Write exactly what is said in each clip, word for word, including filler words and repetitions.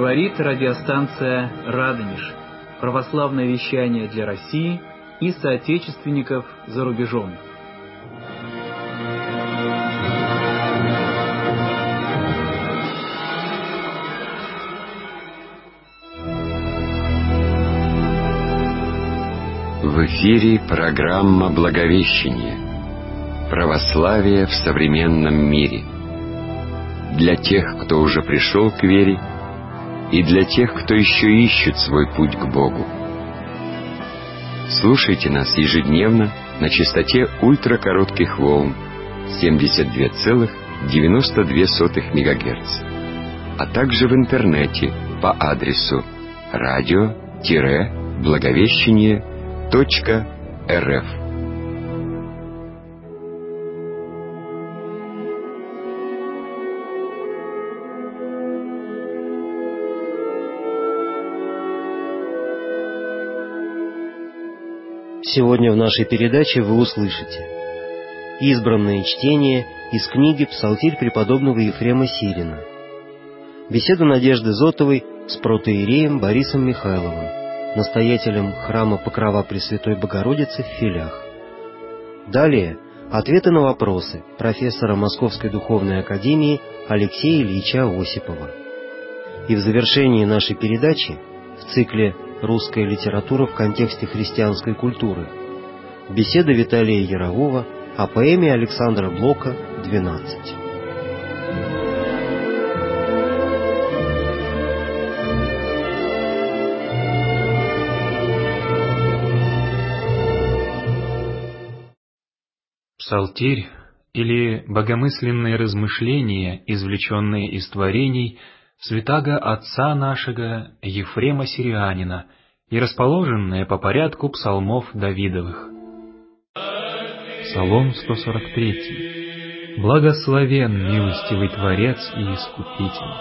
Говорит радиостанция «Радонеж». Православное вещание для России и соотечественников за рубежом. В эфире программа «Благовещение. Православие в современном мире». Для тех, кто уже пришел к вере, и для тех, кто еще ищет свой путь к Богу. Слушайте нас ежедневно на частоте ультракоротких волн семьдесят два целых девяносто две сотых мегагерца, а также в интернете по адресу радио-благовещение точка рф. Сегодня в нашей передаче вы услышите избранное чтение из книги «Псалтирь преподобного Ефрема Сирина», беседу Надежды Зотовой с протоиереем Борисом Михайловым, настоятелем храма Покрова Пресвятой Богородицы в Филях. Далее ответы на вопросы профессора Московской Духовной Академии Алексея Ильича Осипова. И в завершении нашей передачи в цикле «Русская литература в контексте христианской культуры» беседа Виталия Ярового о поэме Александра Блока «двенадцать». Псалтирь, или богомысленные размышления, извлеченные из творений святаго отца нашего Ефрема Сирианина и расположенные по порядку псалмов Давидовых. Псалом сто сорок три. Благословен милостивый Творец и Искупитель.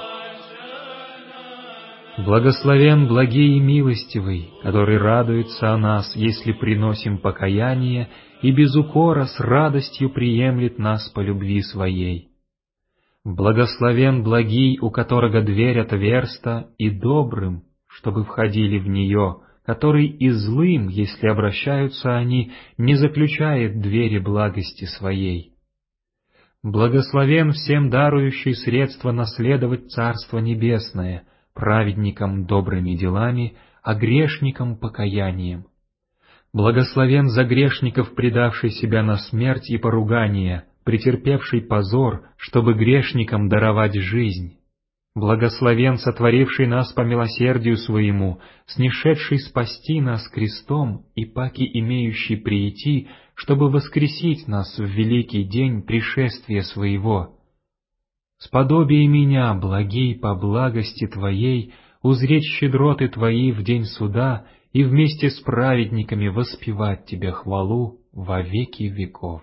Благословен благий и милостивый, который радуется о нас, если приносим покаяние, и без укора с радостью приемлет нас по любви своей. Благословен благий, у которого дверь отверста, и добрым, чтобы входили в нее, который и злым, если обращаются они, не заключает двери благости своей. Благословен всем дарующий средства наследовать Царство Небесное, праведникам добрыми делами, а грешникам покаянием. Благословен за грешников, предавший себя на смерть и поругание, претерпевший позор, чтобы грешникам даровать жизнь. Благословен сотворивший нас по милосердию своему, снишедший спасти нас крестом и паки имеющий прийти, чтобы воскресить нас в великий день пришествия своего. Сподобие меня, благий по благости Твоей, узреть щедроты Твои в день суда и вместе с праведниками воспевать Тебе хвалу во веки веков.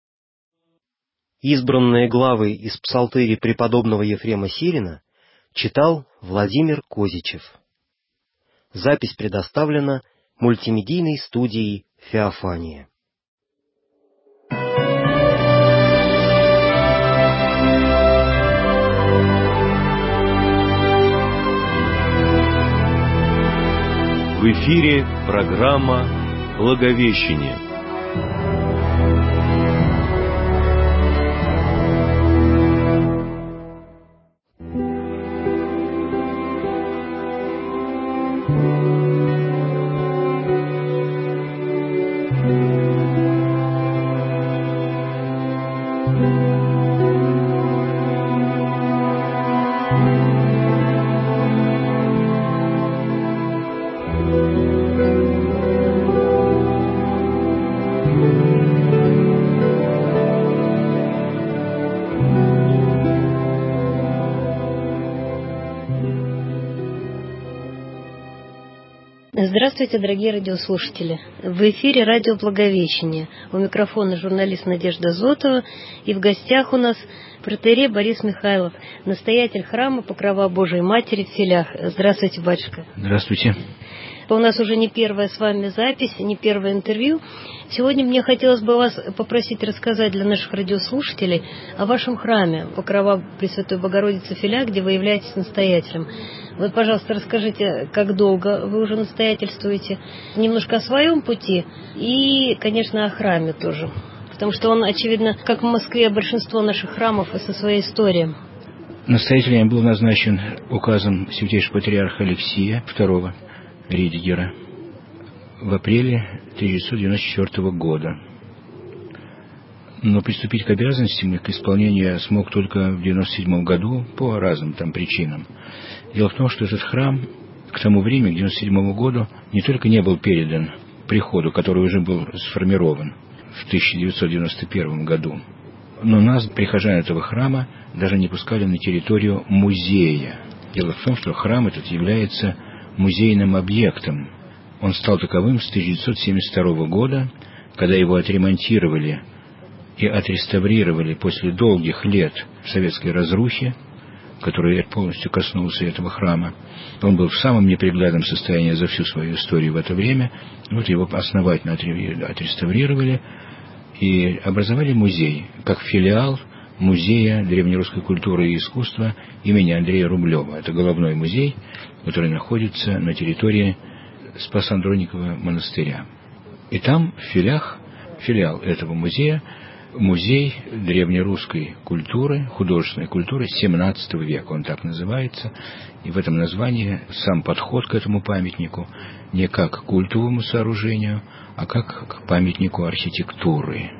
Избранные главы из псалтыри преподобного Ефрема Сирина читал Владимир Козичев. Запись предоставлена мультимедийной студией «Феофания». В эфире программа «Благовещение». Здравствуйте, дорогие радиослушатели! В эфире радио «Благовещение». У микрофона журналист Надежда Зотова. И в гостях у нас протоиерей Борис Михайлов, настоятель храма Покрова Божией Матери в Филях. Здравствуйте, батюшка! Здравствуйте! У нас уже не первая с вами запись, не первое интервью. Сегодня мне хотелось бы вас попросить рассказать для наших радиослушателей о вашем храме Покрова Пресвятой Богородицы Филя, где вы являетесь настоятелем. Вот, пожалуйста, расскажите, как долго вы уже настоятельствуете, немножко о своем пути и, конечно, о храме тоже. Потому что он, очевидно, как в Москве, большинство наших храмов и со своей историей. Настоятелем я был назначен указом святейшего патриарха Алексия второго Ридигера в апреле тысяча девятьсот девяносто четвёртого года. Но приступить к обязанностям и к исполнению я смог только в девяносто седьмом году по разным там причинам. Дело в том, что этот храм к тому времени, к девяносто седьмому году, не только не был передан приходу, который уже был сформирован в тысяча девятьсот девяносто первом году, но нас, прихожан этого храма, даже не пускали на территорию музея. Дело в том, что храм этот является музейным объектом. Он стал таковым с тысяча девятьсот семьдесят второго года, когда его отремонтировали и отреставрировали после долгих лет советской разрухи, которая полностью коснулась этого храма. Он был в самом неприглядном состоянии за всю свою историю в это время. Вот его основательно отреставрировали и образовали музей, как филиал Музея древнерусской культуры и искусства имени Андрея Рублева. Это головной музей, который находится на территории Спас-Андроникова монастыря. И там в филях, филиал этого музея, музей древнерусской культуры, художественной культуры семнадцатого века, он так называется. И в этом названии сам подход к этому памятнику не как к культовому сооружению, а как к памятнику архитектуры.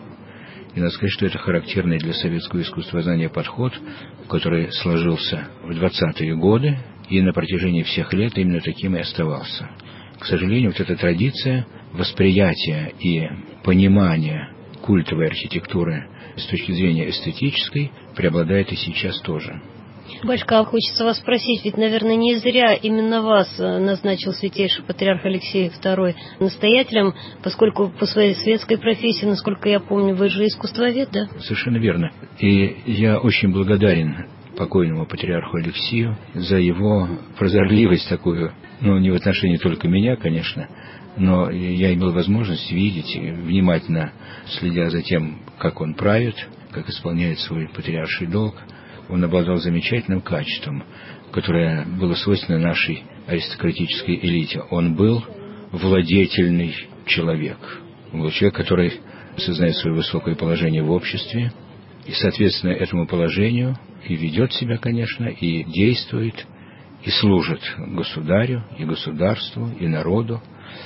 И надо сказать, что это характерный для советского искусствознания подход, который сложился в двадцатые годы и на протяжении всех лет именно таким и оставался. К сожалению, вот эта традиция восприятия и понимания культовой архитектуры с точки зрения эстетической преобладает и сейчас тоже. Батюшка, хочется вас спросить, ведь, наверное, не зря именно вас назначил святейший патриарх Алексей второй настоятелем, поскольку по своей светской профессии, насколько я помню, вы же искусствовед, да? Совершенно верно. И я очень благодарен покойному патриарху Алексию за его прозорливость такую, ну, не в отношении только меня, конечно, но я имел возможность видеть, внимательно следя за тем, как он правит, как исполняет свой патриарший долг. Он обладал замечательным качеством, которое было свойственно нашей аристократической элите. Он был владетельный человек. Он был человек, который осознает свое высокое положение в обществе, и, соответственно, этому положению и ведет себя, конечно, и действует, и служит государю, и государству, и народу.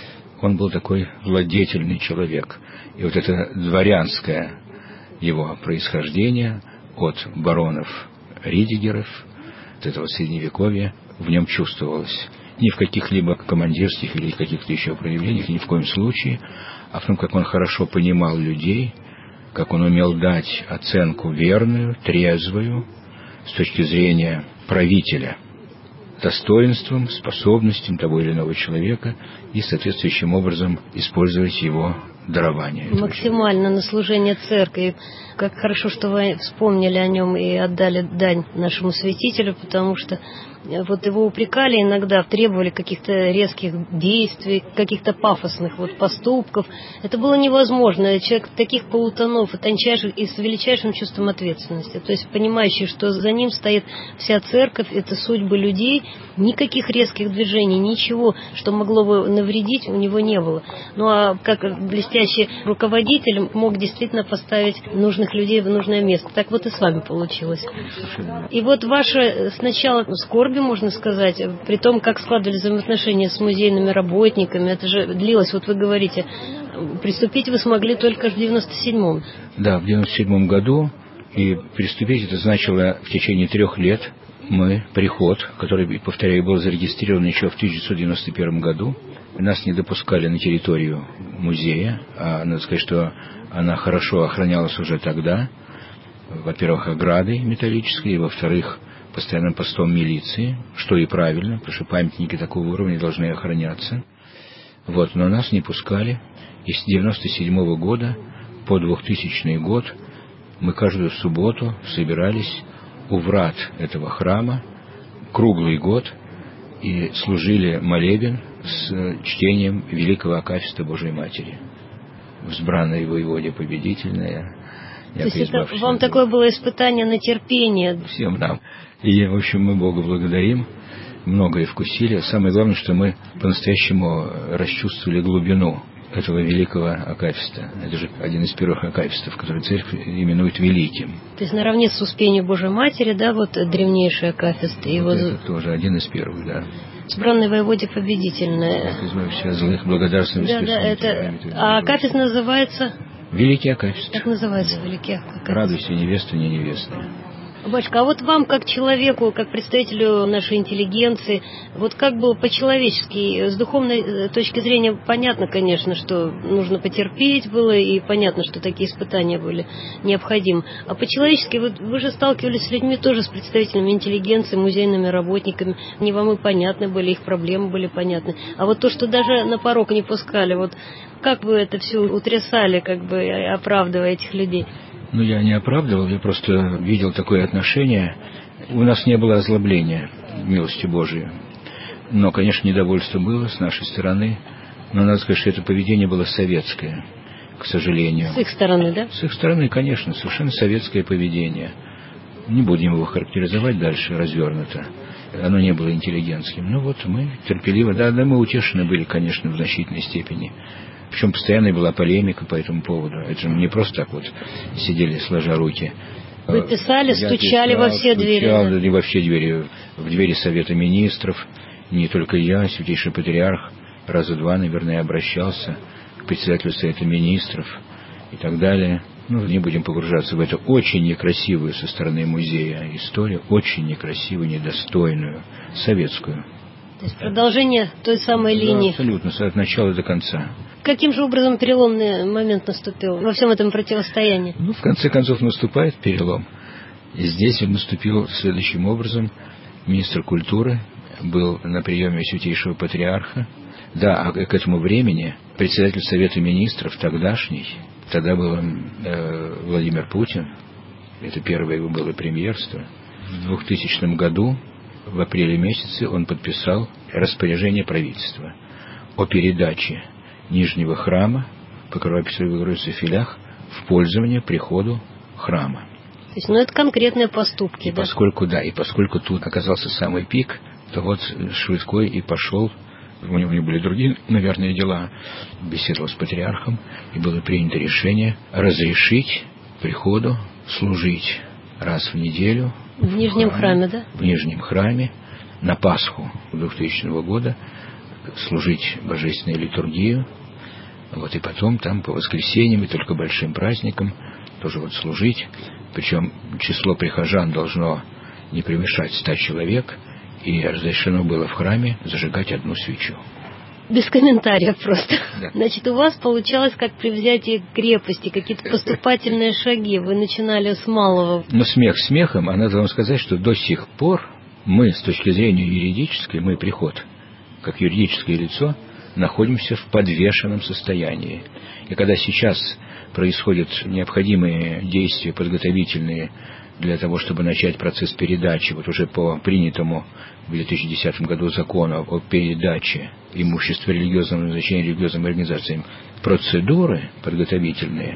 Он был такой владетельный человек. И вот это дворянское его происхождение от баронов Ридигеров, от этого средневековья, в нем чувствовалось. Не в каких-либо командирских или каких-то еще проявлениях, ни в коем случае, а в том, как он хорошо понимал людей, как он умел дать оценку верную, трезвую, с точки зрения правителя, достоинством, способностям того или иного человека и соответствующим образом использовать его дарование. Максимально на служение церкви. Как хорошо, что вы вспомнили о нем и отдали дань нашему святителю, потому что вот его упрекали иногда, требовали каких-то резких действий, каких-то пафосных вот поступков. Это было невозможно. Человек таких полутонов и тончайших, и с величайшим чувством ответственности. То есть понимающий, что за ним стоит вся церковь, это судьбы людей, никаких резких движений, ничего, что могло бы навредить, у него не было. Ну а как блестящий руководитель мог действительно поставить нужных людей в нужное место. Так вот и с вами получилось. И вот ваше сначала скорбь, можно сказать, при том, как складывались взаимоотношения с музейными работниками, это же длилось, вот вы говорите, приступить вы смогли только в девяносто седьмом. Да, в девяносто седьмом году, и приступить это значило в течение трех лет мы, приход, который, повторяю, был зарегистрирован еще в тысяча девятьсот девяносто первом году, нас не допускали на территорию музея, а надо сказать, что она хорошо охранялась уже тогда, во-первых, оградой металлической, и, во-вторых, постоянным постом милиции, что и правильно, потому что памятники такого уровня должны охраняться. Вот, но нас не пускали, и с девяносто седьмого года по двухтысячный год мы каждую субботу собирались у врат этого храма круглый год и служили молебен с чтением великого акафиста Божией Матери. «Взбранной воеводе победительная». То есть это вам такое было испытание на терпение? Всем нам. И, в общем, мы Бога благодарим. Многое вкусили. Самое главное, что мы по-настоящему расчувствовали глубину этого великого акафиста. Это же один из первых акафистов, который церковь именует великим. То есть наравне с Успением Божией Матери, да, вот древнейший акафист. И вот вот это тоже один из первых, да. «Взбранной воеводе победительная». Все злых благодарственных. Да, да, это... А акафист называется? Великий акафист. Как называется великий акафист? «Радуйся, невеста, не невестная». Батюшка, а вот вам, как человеку, как представителю нашей интеллигенции, вот как было по-человечески, с духовной точки зрения, понятно, конечно, что нужно потерпеть было, и понятно, что такие испытания были необходимы. А по-человечески, вот вы же сталкивались с людьми тоже, с представителями интеллигенции, музейными работниками, не вам и понятны были, их проблемы были понятны. А вот то, что даже на порог не пускали, вот как вы это все утрясали, как бы оправдывая этих людей? Ну, я не оправдывал, я просто видел такое отношение. У нас не было озлобления, милостью Божией. Но, конечно, недовольство было с нашей стороны. Но надо сказать, что это поведение было советское, к сожалению. С их стороны, да? С их стороны, конечно, совершенно советское поведение. Не будем его характеризовать дальше развернуто. Оно не было интеллигентским. Ну вот мы терпеливо, да, да, мы утешены были, конечно, в значительной степени. Причем постоянно была полемика по этому поводу. Это же не просто так вот сидели сложа руки. Вы писали, Я стучали писал, во все стучал, двери. Да, не во все двери. В двери Совета Министров. Не только я, Святейший Патриарх, раза два, наверное, обращался к председателю Совета Министров и так далее. Ну, не будем погружаться в это очень некрасивую со стороны музея историю, очень некрасивую, недостойную, советскую. То есть продолжение той самой линии. Да, абсолютно, от начала до конца. Каким же образом переломный момент наступил во всем этом противостоянии? Ну, в конце концов, наступает перелом. И здесь он наступил следующим образом. Министр культуры был на приеме Святейшего Патриарха. Да, а к этому времени председатель Совета Министров тогдашний, тогда был э, Владимир Путин, это первое его было премьерство. В двухтысячном году, в апреле месяце, он подписал распоряжение правительства о передаче Нижнего храма Покрова-Песцовой Богородицы в Филях в пользование приходу храма. То есть, ну, это конкретные поступки, и да? Поскольку, да, и поскольку тут оказался самый пик, то вот Швидкой и пошел, у него были другие, наверное, дела, беседовал с патриархом, и было принято решение разрешить приходу служить раз в неделю в Нижнем в храме, храме, да? В Нижнем храме на Пасху двухтысячного года служить божественную литургию, вот, и потом там по воскресеньям и только большим праздникам тоже вот служить. Причем число прихожан должно не превышать ста человек, и разрешено было в храме зажигать одну свечу. Без комментариев просто. Да. Значит, у вас получалось как при взятии крепости, какие-то поступательные шаги. Вы начинали с малого. Но смех смехом, а надо вам сказать, что до сих пор мы, с точки зрения юридической, мы приход, как юридическое лицо, находимся в подвешенном состоянии. И когда сейчас происходят необходимые действия подготовительные для того, чтобы начать процесс передачи, вот уже по принятому в две тысячи десятом году закону о передаче имущества религиозного назначения религиозным организациям, процедуры подготовительные,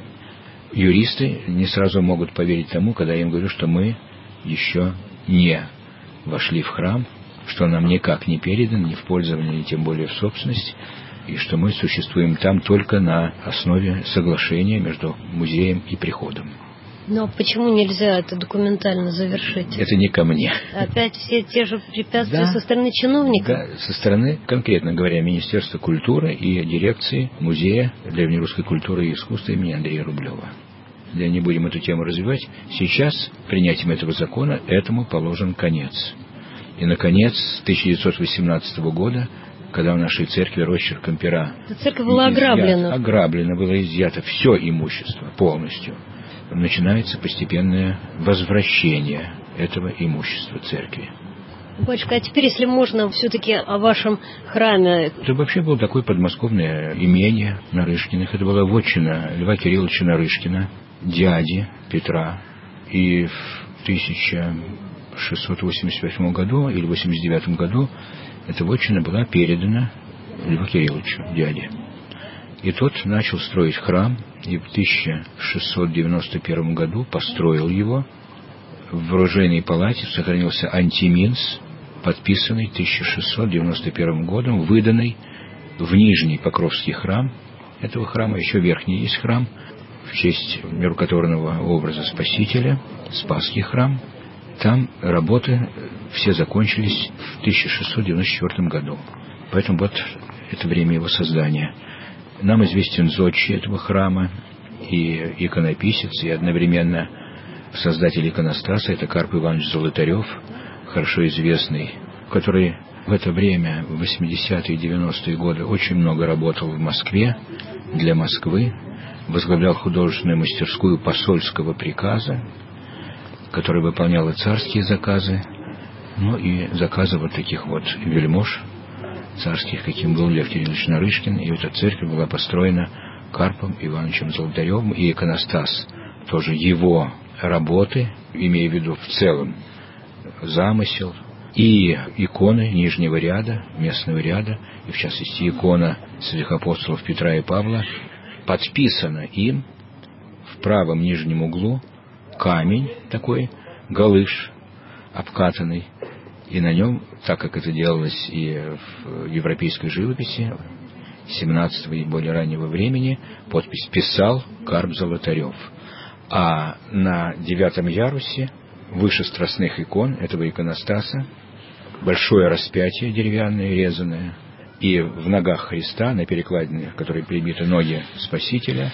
юристы не сразу могут поверить тому, когда я им говорю, что мы еще не вошли в храм, что нам никак не передан, ни в пользование, ни тем более в собственность, и что мы существуем там только на основе соглашения между музеем и приходом. Но почему нельзя это документально завершить? Это не ко мне. Опять все те же препятствия Да, со стороны чиновников? Да, со стороны, конкретно говоря, Министерства культуры и дирекции Музея древнерусской культуры и искусства имени Андрея Рублева. Да, не будем эту тему развивать. Сейчас, принятием этого закона, этому положен конец. И, наконец, с тысяча девятьсот восемнадцатого года, когда в нашей церкви росчерком пера... Церковь была ограблена. Ограблено, было изъято все имущество полностью. Начинается постепенное возвращение этого имущества церкви. Батюшка, а теперь, если можно, все-таки о вашем храме. Это вообще было такое подмосковное имение Нарышкиных. Это была вотчина Льва Кирилловича Нарышкина, дяди Петра. И в тысяча шестьсот восемьдесят восьмом году или восемьдесят девятом году эта вотчина была передана Льву Кирилловичу, дяде. И тот начал строить храм, и в тысяча шестьсот девяносто первом году построил его. В оружейной палате сохранился антиминс, подписанный тысяча шестьсот девяносто первым годом, выданный в Нижний Покровский храм. Этого храма еще верхний есть храм в честь нерукотворного образа Спасителя, Спасский храм. Там работы все закончились в тысяча шестьсот девяносто четвёртом году. Поэтому вот это время его создания. Нам известен зодчий этого храма и иконописец, и одновременно создатель иконостаса. Это Карп Иванович Золотарев, хорошо известный, который в это время, в восьмидесятые и девяностые годы, очень много работал в Москве, для Москвы, возглавлял художественную мастерскую посольского приказа, которая выполняла царские заказы, ну и заказы вот таких вот вельмож царских, каким был Лев Кириллович Нарышкин. И эта церковь была построена Карпом Ивановичем Золотаревым, и иконостас тоже его работы, имея в виду в целом замысел, и иконы нижнего ряда, местного ряда, и в частности икона святых апостолов Петра и Павла, подписана им в правом нижнем углу камень такой, галыш обкатанный, и на нем, так как это делалось и в европейской живописи семнадцатого и более раннего времени, подпись писал Карп Золотарев. А на девятом ярусе, выше страстных икон этого иконостаса, большое распятие деревянное, резаное, и в ногах Христа, на перекладине, в которой прибиты ноги Спасителя,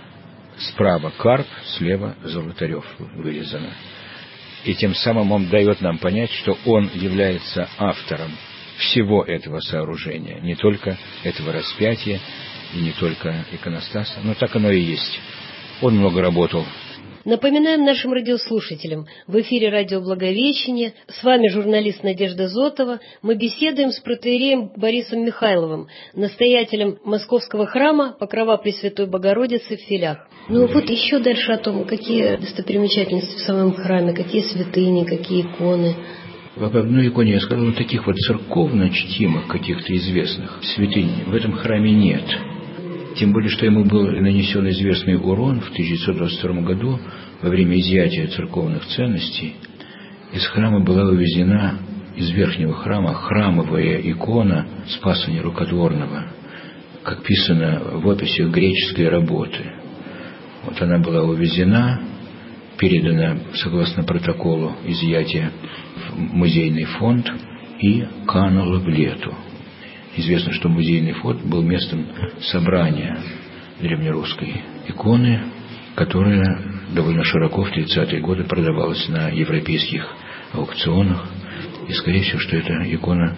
справа Карп, слева Золотарев вырезано. И тем самым он дает нам понять, что он является автором всего этого сооружения, не только этого распятия и не только иконостаса, но так оно и есть. Он много работал. Напоминаем нашим радиослушателям, в эфире радио Благовещение, с вами журналист Надежда Зотова. Мы беседуем с протоиереем Борисом Михайловым, настоятелем Московского храма Покрова Пресвятой Богородицы в Филях. Ну вот еще дальше о том, какие достопримечательности в самом храме, какие святыни, какие иконы. В одной иконе я сказал, таких вот церковно чтимых каких-то известных святынь в этом храме нет. Тем более, что ему был нанесен известный урон в тысяча девятьсот двадцать втором году во время изъятия церковных ценностей. Из храма была вывезена, из верхнего храма, храмовая икона Спаса Нерукотворного, как писано в описях греческой работы. Вот она была увезена, передана, согласно протоколу изъятия, в музейный фонд и канула в Лету. Известно, что музейный фонд был местом собрания древнерусской иконы, которая довольно широко в тридцатые годы продавалась на европейских аукционах. И, скорее всего, что эта икона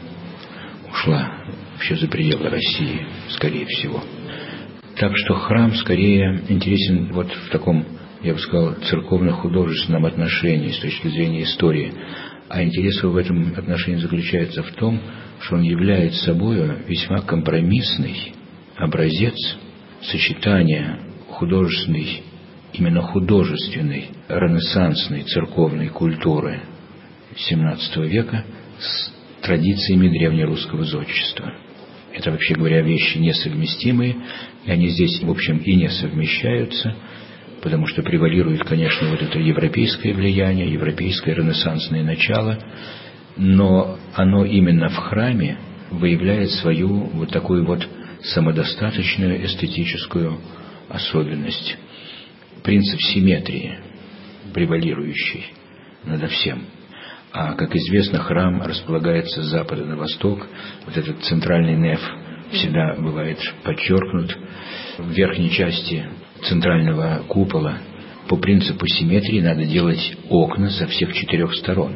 ушла вообще за пределы России, скорее всего. Так что храм скорее интересен вот в таком, я бы сказал, церковно-художественном отношении с точки зрения истории. А интерес в этом отношении заключается в том, что он является собой весьма компромиссный образец сочетания художественной, именно художественной, ренессансной церковной культуры семнадцатого века с традициями древнерусского зодчества. Это, вообще говоря, вещи несовместимые, и они здесь, в общем, и не совмещаются, потому что превалирует, конечно, вот это европейское влияние, европейское ренессансное начало, но оно именно в храме выявляет свою вот такую вот самодостаточную эстетическую особенность. Принцип симметрии, превалирующий над всем. А, как известно, храм располагается с запада на восток. Вот этот центральный неф всегда бывает подчеркнут. В верхней части центрального купола по принципу симметрии надо делать окна со всех четырех сторон.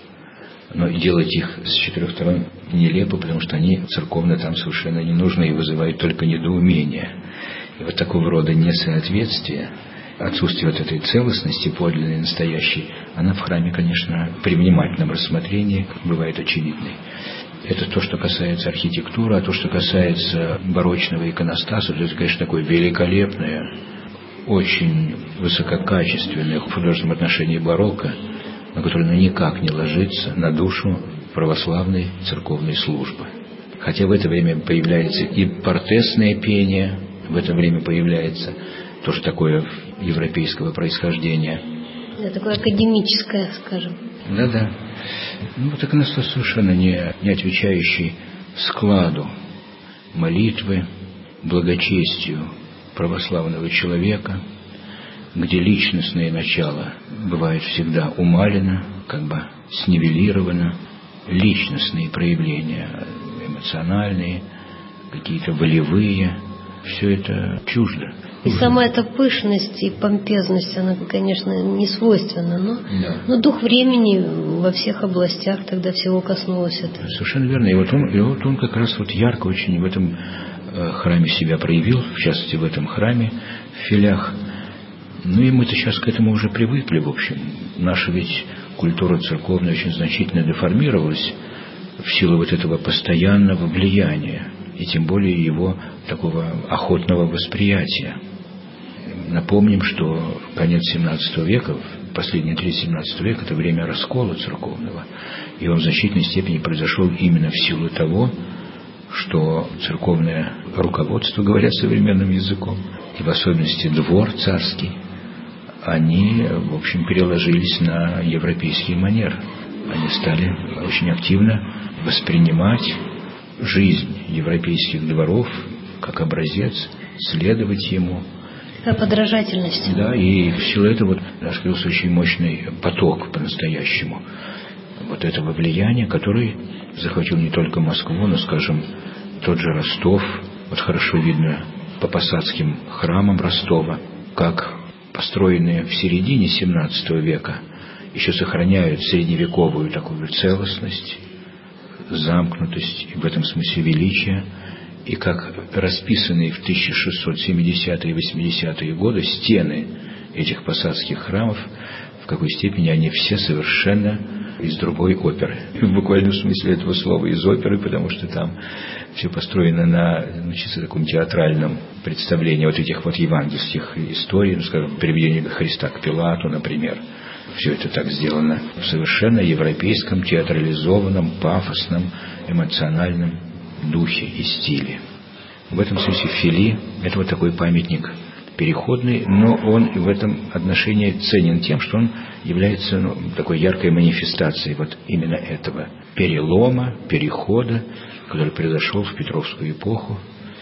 Но делать их с четырех сторон нелепо, потому что они церковно там совершенно не нужны и вызывают только недоумение. И вот такого рода несоответствие, отсутствие вот этой целостности подлинной, настоящей, она в храме, конечно, при внимательном рассмотрении бывает очевидной. Это то, что касается архитектуры, а то, что касается барочного иконостаса, то это, конечно, такое великолепное, очень высококачественное в художественном отношении барокко, на которое никак не ложится на душу православной церковной службы. Хотя в это время появляется и портесное пение, в это время появляется тоже такое европейского происхождения. Да, такое академическое, скажем. Да-да. Ну, так и настал совершенно не, не отвечающий складу молитвы, благочестию православного человека, где личностное начало бывает всегда умалено, как бы снивелировано, личностные проявления, эмоциональные, какие-то волевые, все это чуждо. И сама эта пышность и помпезность, она, конечно, не свойственна, но, да. но дух времени во всех областях тогда всего коснулось это. Совершенно верно. И вот он, и вот он как раз вот ярко очень в этом э, храме себя проявил, в частности в этом храме, в Филях. Ну и мы-то сейчас к этому уже привыкли, в общем. Наша ведь культура церковная очень значительно деформировалась в силу вот этого постоянного влияния, и тем более его такого охотного восприятия. Напомним, что конец семнадцатого века, последняя треть семнадцатого века, это время раскола церковного, и он в значительной степени произошел именно в силу того, что церковное руководство, говоря современным языком, и в особенности двор царский, они, в общем, переложились на европейский манер. Они стали очень активно воспринимать жизнь европейских дворов как образец, следовать ему. Такая подражательность. Да, и в силу этого вот открылся очень мощный поток по-настоящему вот этого влияния, который захватил не только Москву, но, скажем, тот же Ростов. Вот хорошо видно по посадским храмам Ростова, как построенные в середине семнадцатого века еще сохраняют средневековую такую целостность, замкнутость, и в этом смысле величие, и как расписанные в тысяча шестьсот семидесятые и восьмидесятые годы стены этих посадских храмов, в какой степени они все совершенно из другой оперы. В буквальном смысле этого слова из оперы, потому что там все построено на, значит, таком театральном представлении вот этих вот евангельских историй, ну, скажем, приведение Христа к Пилату, например. Все это так сделано в совершенно европейском, театрализованном, пафосном, эмоциональном духе и стиле. В этом смысле Фили – это вот такой памятник переходный, но он в этом отношении ценен тем, что он является, ну, такой яркой манифестацией вот именно этого перелома, перехода, который произошел в Петровскую эпоху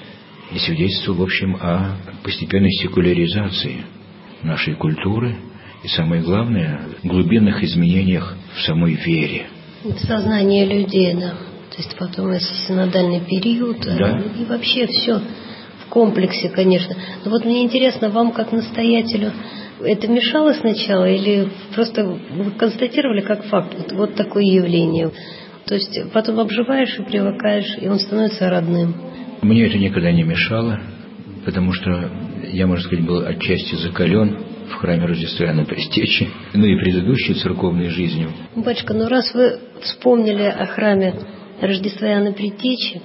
и свидетельствовал, в общем, о постепенной секуляризации нашей культуры и, самое главное, глубинных изменениях в самой вере. В сознании людей, да. То есть потом если синодальный период, да. И вообще все в комплексе, конечно. Но вот мне интересно, вам как настоятелю это мешало сначала или просто вы констатировали как факт вот, вот такое явление? То есть потом обживаешь и привыкаешь, и он становится родным. Мне это никогда не мешало, потому что я, можно сказать, был отчасти закален в храме Рождества Иоанна Предтечи, ну и предыдущей церковной жизнью. Батюшка, ну раз вы вспомнили о храме Рождества Иоанна Предтечи,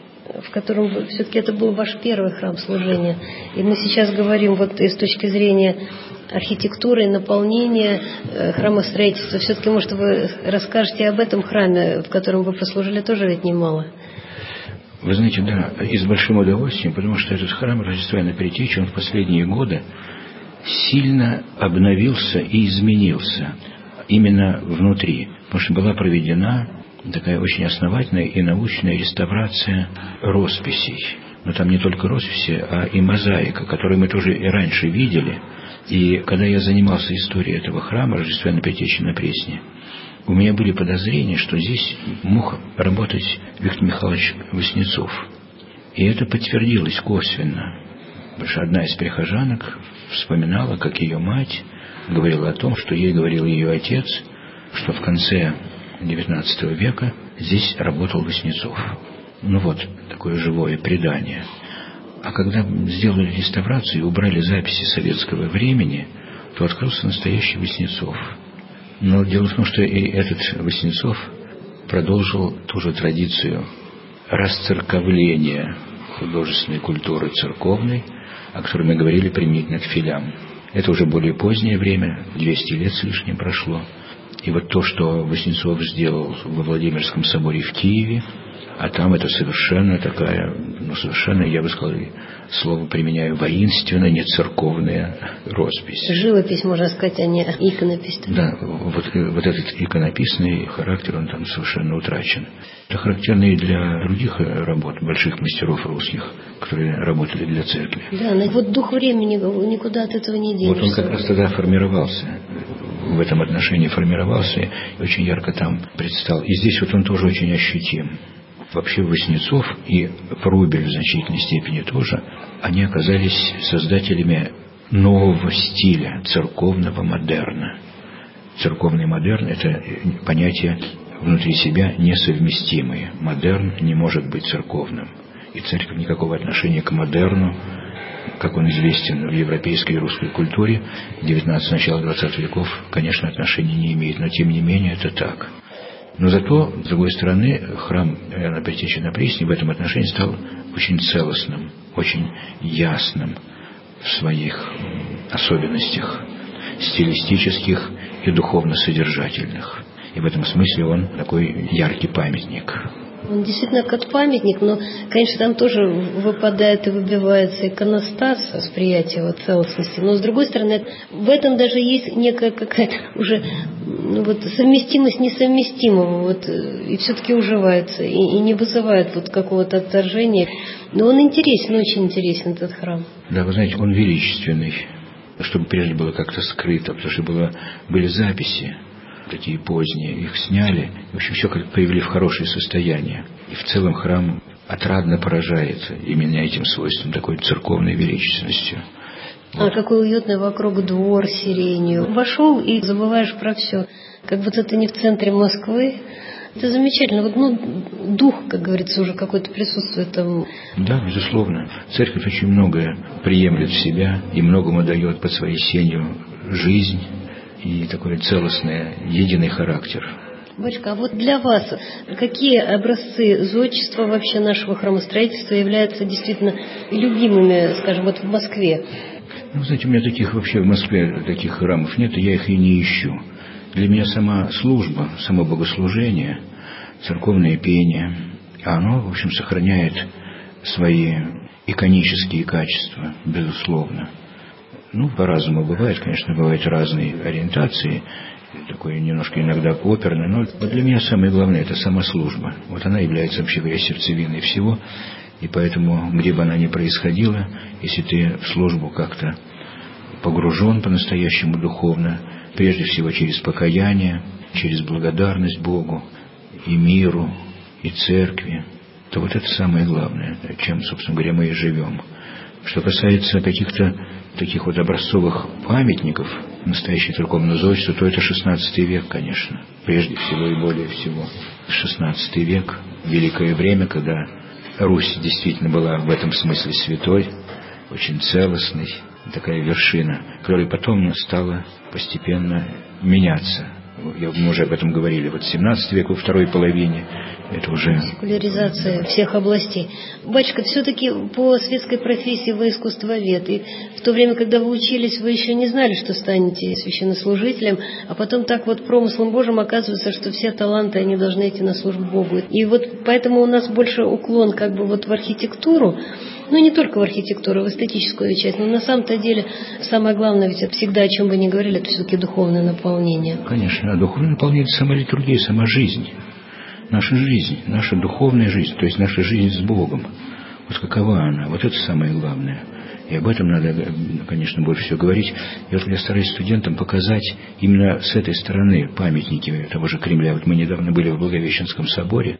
в котором вы, все-таки это был ваш первый храм служения, и мы сейчас говорим вот с точки зрения архитектуры и наполнения э, храмостроительства, все-таки, может, вы расскажете об этом храме, в котором вы послужили тоже ведь немало? Вы знаете, да, и с большим удовольствием, потому что этот храм Рождества Иоанна Предтечи, он в последние годы сильно обновился и изменился именно внутри, потому что была проведена такая очень основательная и научная реставрация росписей. Но там не только росписи, а и мозаика, которую мы тоже и раньше видели. И когда я занимался историей этого храма Рождества Иоанна Предтечи на Пресне, у меня были подозрения, что здесь мог работать Виктор Михайлович Васнецов. И это подтвердилось косвенно. Потому что одна из прихожанок вспоминала, как ее мать говорила о том, что ей говорил ее отец, что в конце девятнадцатого века здесь работал Васнецов. Ну вот, такое живое предание. А когда сделали реставрацию и убрали записи советского времени, то открылся настоящий Васнецов. Но дело в том, что и этот Васнецов продолжил ту же традицию расцерковления художественной культуры церковной, о которой мы говорили применительно к Филям. Это уже более позднее время, двести лет с лишним прошло. И вот то, что Васнецов сделал во Владимирском соборе в Киеве, А там это совершенно такая, ну совершенно, я бы сказал, слово применяю, воинственная, не церковная роспись. Живопись, можно сказать, а не иконопись. Да, вот, вот этот иконописный характер, он там совершенно утрачен. Это характерно и для других работ, больших мастеров русских, которые работали для церкви. Да, но вот дух времени, никуда от этого не денешься. Вот он как раз тогда формировался, в этом отношении формировался, и очень ярко там предстал. И здесь вот он тоже очень ощутим. Вообще Васнецов и Врубель в значительной степени тоже, они оказались создателями нового стиля церковного модерна. Церковный модерн – это понятие внутри себя несовместимые. Модерн не может быть церковным. И церковь никакого отношения к модерну, как он известен в европейской и русской культуре, девятнадцатого, начала двадцатого веков, конечно, отношения не имеет. Но тем не менее это так. Но зато, с другой стороны, храм Иоанна Предтечи на Пресне в этом отношении стал очень целостным, очень ясным в своих особенностях стилистических и духовно-содержательных. И в этом смысле он такой яркий памятник. Он действительно как памятник, но, конечно, там тоже выпадает и выбивается иконостас, восприятие вот целостности. Но, с другой стороны, в этом даже есть некая какая-то уже ну, вот, совместимость несовместимого, вот, и все-таки уживается, и, и не вызывает вот какого-то отторжения. Но он интересен, очень интересен, этот храм. Да, вы знаете, он величественный, чтобы прежде было как-то скрыто, потому что было, были записи такие поздние, их сняли, в общем, все как привели в хорошее состояние. И в целом храм отрадно поражает именно этим свойством, такой церковной величественностью. А вот. Какой уютный вокруг двор с сиренью. Вошел и забываешь про все. Как будто ты не в центре Москвы. Это замечательно. Вот, ну, дух, как говорится, уже какой-то присутствует там. Да, безусловно. Церковь очень многое приемлет в себя и многому дает под своей сенью жизнь и такой целостный, единый характер. Батюшка, а вот для вас какие образцы зодчества вообще нашего храмостроительства являются действительно любимыми, скажем, вот в Москве? Ну, знаете, у меня таких вообще в Москве таких храмов нет, и я их и не ищу. Для меня сама служба, само богослужение, церковное пение, оно, в общем, сохраняет свои иконические качества, безусловно. Ну, по-разному бывает, конечно, бывают разные ориентации, такое немножко иногда оперное, но для меня самое главное – это сама служба. Вот она является, вообще говоря, сердцевиной всего, и поэтому, где бы она ни происходила, если ты в службу как-то погружен по-настоящему духовно, прежде всего через покаяние, через благодарность Богу и миру, и церкви, то вот это самое главное, чем, собственно говоря, мы и живем. Что касается каких-то таких вот образцовых памятников настоящей церковного зодчества, то это шестнадцатый век, конечно. Прежде всего и более всего. шестнадцатый век, великое время, когда Русь действительно была в этом смысле святой, очень целостной, такая вершина, которая потом стала постепенно меняться. Мы уже об этом говорили. Вот семнадцатый век во второй половине это уже секуляризация всех областей. Батюшка, все-таки по светской профессии вы искусствовед. И в то время, когда вы учились, вы еще не знали, что станете священнослужителем, а потом так вот промыслом Божьим оказывается, что все таланты, они должны идти на службу Богу. И вот поэтому у нас больше уклон как бы вот в архитектуру, ну не только в архитектуру, в эстетическую часть, но на самом-то деле самое главное, ведь всегда, о чем бы ни говорили, это все-таки духовное наполнение. Конечно, а духовное наполнение – это сама литургия, сама жизнь. Наша жизнь, наша духовная жизнь, то есть наша жизнь с Богом. Вот какова она, вот это самое главное. И об этом надо, конечно, больше всего говорить. И вот я стараюсь студентам показать именно с этой стороны памятники того же Кремля. Вот мы недавно были в Благовещенском соборе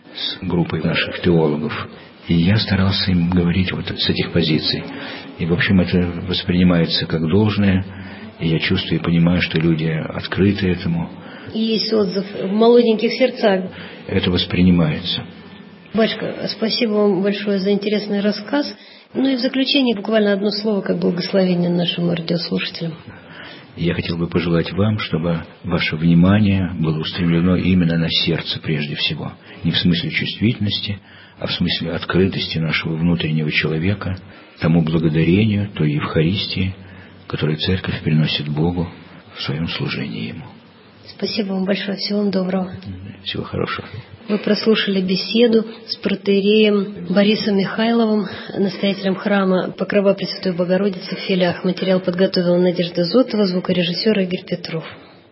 с группой наших теологов. И я старался им говорить вот с этих позиций. И, в общем, это воспринимается как должное. И я чувствую и понимаю, что люди открыты этому. И есть отзыв в молоденьких сердцах. Это воспринимается. Батюшка, спасибо вам большое за интересный рассказ. Ну и в заключение буквально одно слово, как благословение нашим радиослушателям. Я хотел бы пожелать вам, чтобы ваше внимание было устремлено именно на сердце прежде всего. Не в смысле чувствительности, а в смысле открытости нашего внутреннего человека, тому благодарению, той Евхаристии, которую Церковь приносит Богу в своем служении Ему. Спасибо вам большое. Всего вам доброго. Всего хорошего. Вы прослушали беседу с протоиереем Борисом Михайловым, настоятелем храма Покрова Пресвятой Богородицы в Филях. Материал подготовила Надежда Зотова, звукорежиссер Игорь Петров.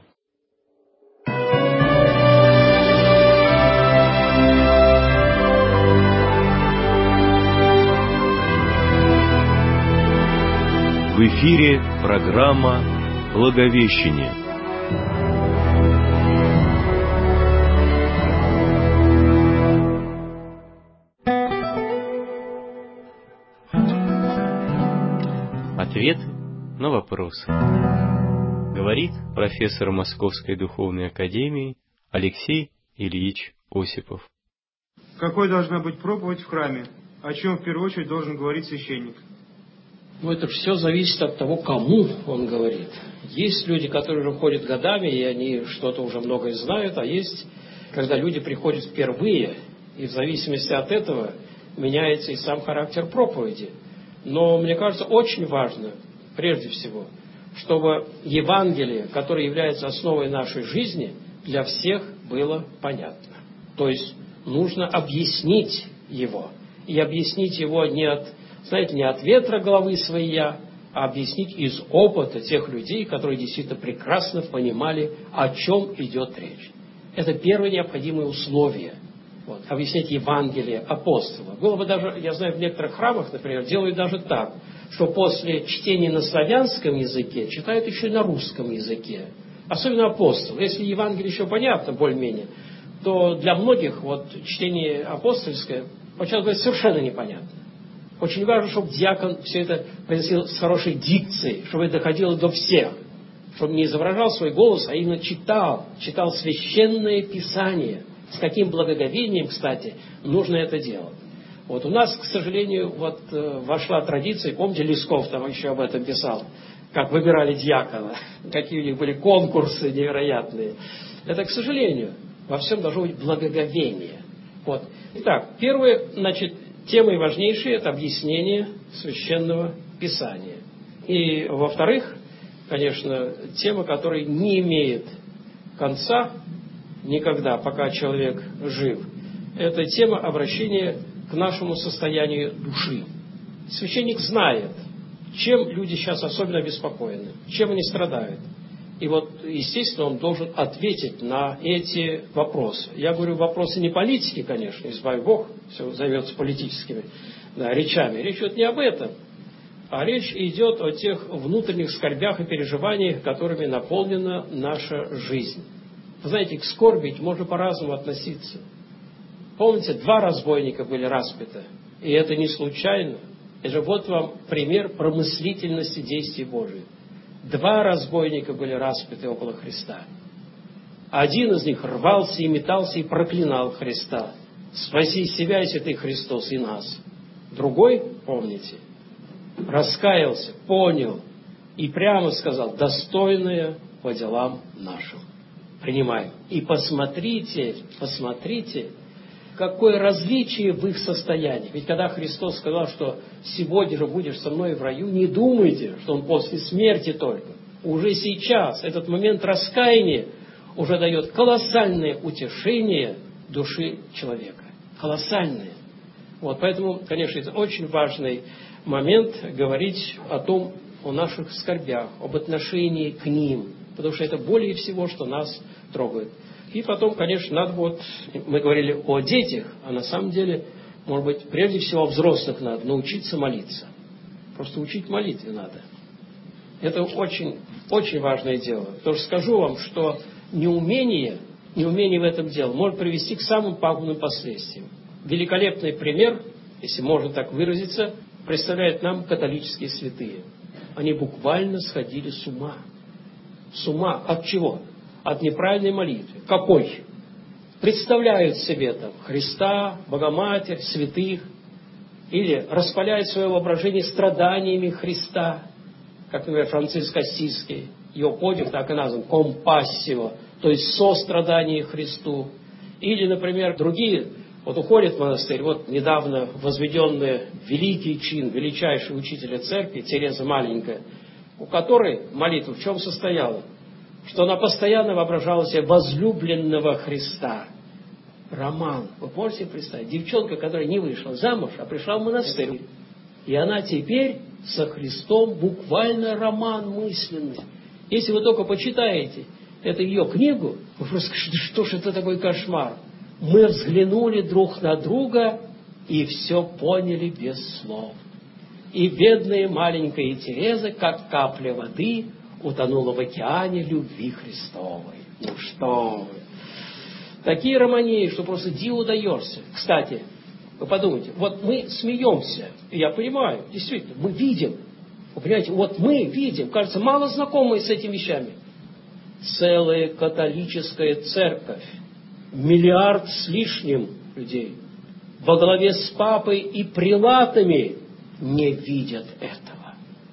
В эфире программа «Благовещение». Ответы на вопросы. Говорит профессор Московской Духовной Академии Алексей Ильич Осипов. Какой должна быть проповедь в храме? О чем в первую очередь должен говорить священник? Ну, это все зависит от того, кому он говорит. Есть люди, которые уже ходят годами, и они что-то уже многое знают, а есть, когда люди приходят впервые, и в зависимости от этого меняется и сам характер проповеди. Но, мне кажется, очень важно, прежде всего, чтобы Евангелие, которое является основой нашей жизни, для всех было понятно. То есть нужно объяснить его. И объяснить его не от, знаете, не от ветра головы своей, а объяснить из опыта тех людей, которые действительно прекрасно понимали, о чем идет речь. Это первое необходимое условие. Вот, объяснять Евангелие апостола. Было бы даже, я знаю, в некоторых храмах, например, делают даже так, что после чтения на славянском языке читают еще и на русском языке. Особенно апостол. Если Евангелие еще понятно, более-менее, то для многих вот чтение апостольское, почему говорить, совершенно непонятно. Очень важно, чтобы диакон все это произносил с хорошей дикцией, чтобы это доходило до всех. Чтобы не изображал свой голос, а именно читал, читал священное Писание. С каким благоговением, кстати, нужно это делать. Вот у нас, к сожалению, вот э, вошла традиция, помните, Лесков там еще об этом писал, как выбирали диакона, какие у них были конкурсы невероятные. Это, к сожалению, во всем должно быть благоговение. Вот. Итак, первая, значит, тема и важнейшая – это объяснение священного Писания. И, во-вторых, конечно, тема, которая не имеет конца никогда, пока человек жив, это тема обращения к нашему состоянию души. Священник знает, чем люди сейчас особенно обеспокоены, чем они страдают. И вот, естественно, он должен ответить на эти вопросы. Я говорю, вопросы не политики, конечно, избавь Бог, все займется политическими да, речами. Речь идет не об этом, а речь идет о тех внутренних скорбях и переживаниях, которыми наполнена наша жизнь. Вы знаете, к скорби можно по-разному относиться. Помните, два разбойника были распяты, и это не случайно. Это вот вам пример промыслительности действий Божьих. Два разбойника были распяты около Христа. Один из них рвался и метался и проклинал Христа. «Спаси себя, если ты Христос, и нас». Другой, помните, раскаялся, понял и прямо сказал: «Достойное по делам нашим». Принимаем. И посмотрите, посмотрите, какое различие в их состоянии. Ведь когда Христос сказал, что сегодня же будешь со мной в раю, не думайте, что Он после смерти только. Уже сейчас этот момент раскаяния уже дает колоссальное утешение души человека. Колоссальное. Вот, поэтому, конечно, это очень важный момент говорить о том, о наших скорбях, об отношении к ним. Потому что это более всего, что нас трогает. И потом, конечно, надо вот, мы говорили о детях, а на самом деле, может быть, прежде всего взрослых надо научиться молиться. Просто учить молитве надо. Это очень, очень важное дело. Потому что скажу вам, что неумение, неумение в этом деле может привести к самым пагубным последствиям. Великолепный пример, если можно так выразиться, представляют нам католические святые. Они буквально сходили с ума. С ума. От чего? От неправильной молитвы. Какой? Представляют себе там Христа, Богоматерь, святых, или распаляют свое воображение страданиями Христа, как, например, Франциск Ассизский, его подвиг так и назван, компассио, то есть сострадание Христу. Или, например, другие, вот уходят в монастырь, вот недавно возведенный великий чин, величайший учителя церкви, Тереза Маленькая, у которой молитва в чем состояла? что она постоянно воображала себе возлюбленного Христа. Роман. Вы можете представить? Девчонка, которая не вышла замуж, а пришла в монастырь. И она теперь со Христом буквально роман мысленный. Если вы только почитаете эту ее книгу, вы просто скажете, что ж это такой кошмар. Мы взглянули друг на друга и все поняли без слов. И бедная маленькая Тереза, как капля воды, утонула в океане любви Христовой. Ну что вы! Такие романии, что просто диву даешься. Кстати, вы подумайте, вот мы смеемся, и я понимаю, действительно, мы видим, вы понимаете, вот мы видим, кажется, мало знакомые с этими вещами. Целая католическая церковь, миллиард с лишним людей, во главе с папой и прилатами не видят этого.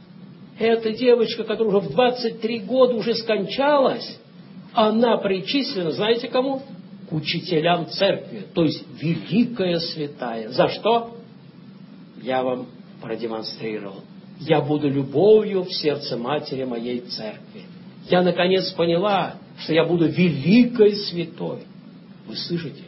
Эта девочка, которая уже в двадцать три года уже скончалась, она причислена, знаете кому? К учителям церкви, то есть великая святая. За что? Я вам продемонстрировал. Я буду любовью в сердце матери моей церкви. Я наконец поняла, что я буду великой святой. Вы слышите?